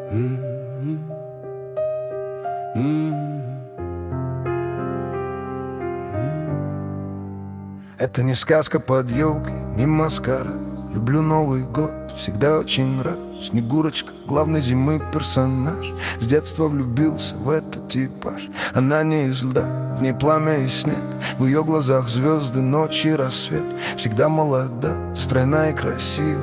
Это не сказка под елкой, не маскара. Люблю Новый год, всегда очень рад. Снегурочка, главный зимы персонаж. С детства влюбился в этот типаж. Она не из льда, в ней пламя и снег. В ее глазах звезды, ночь и рассвет. Всегда молода, стройна и красива.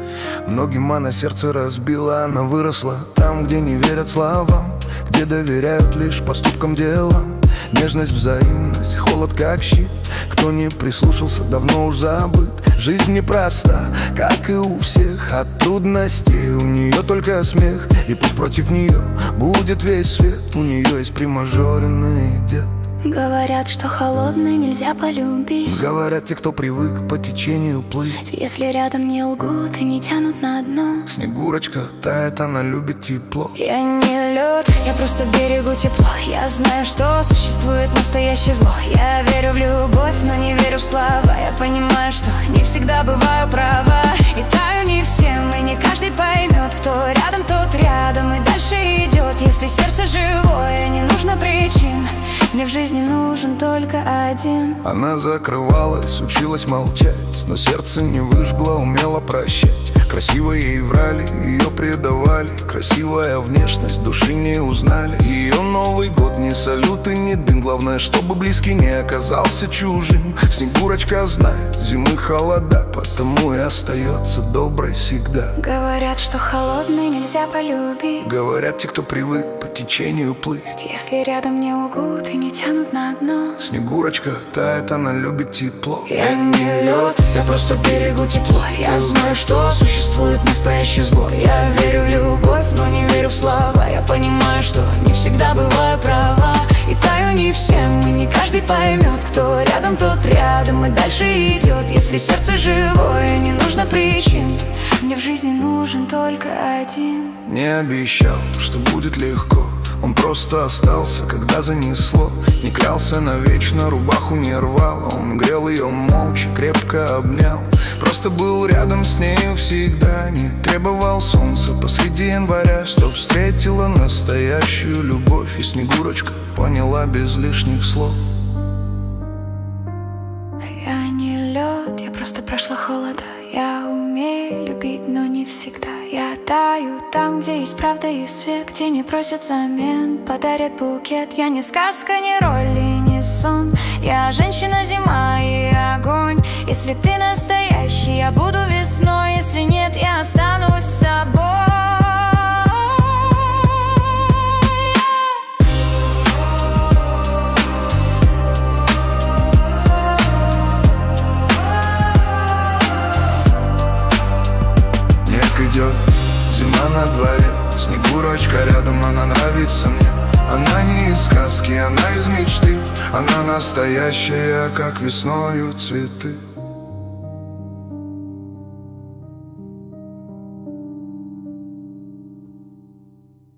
Многим она сердце разбила. Она выросла там, где не верят словам, где доверяют лишь поступкам, делам. Нежность, взаимность, холод как щит. Кто не прислушался, давно уж забыт. Жизнь непроста, как и у всех. От трудностей у нее только смех. И пусть против нее будет весь свет. У нее есть примажоренный дед. Говорят, что холодный нельзя полюбить. Говорят те, кто привык по течению плыть. Если рядом не лгут и не тянут на дно. Снегурочка тает, она любит тепло. Я не лед, я просто берегу тепло. Я знаю, что существует настоящее зло. Я верю в любовь, но не верю в слова. Я понимаю, что не всегда бываю права. И таю не всем, и не каждый поймет. Кто рядом, тот рядом и дальше идет. Если сердце живое, не нужно причин. Мне в жизни нужен только один. Она закрывалась, училась молчать, но сердце не выжгло, умела прощать. Красиво ей врали, ее предавали. Красивая внешность, души не узнали. Ее Новый год не салют и не дым. Главное, чтобы близкий не оказался чужим. Снегурочка знает зимы холода, потому и остается доброй всегда. Говорят, что холодный нельзя полюбить. Говорят те, кто привык по течению плыть. Если рядом не лгут и не тянут на дно. Снегурочка тает, она любит тепло. Я не лед, я просто берегу тепло. Я знаю, что существует настоящее зло. Я верю в любовь, но не верю в слова. Я понимаю, что не всегда бываю права. И таю не всем, и не каждый поймет. Кто рядом, тот рядом и дальше идет. Если сердце живое, не нужно причин. Мне в жизни нужен только один. Не обещал, что будет легко. Он просто остался, когда занесло. Не клялся навечно, рубаху не рвал. Он грел ее молча, крепко обнял. Просто был рядом с нею всегда. Не требовал солнца посреди января, чтоб встретила настоящую любовь. И Снегурочка поняла без лишних слов. Я не лед, я просто прошла холода. Я умею любить, но не всегда. Я таю там, где есть правда и свет. Где не просят замен, подарят букет. Я не сказка, не роль и не сон. Я женщина, зима и огонь. Если ты настоящий, я буду весной. Если нет, я останусь собой. Идет зима на дворе, Снегурочка рядом, она нравится мне. Она не из сказки, она из мечты. Она настоящая, как весною цветы.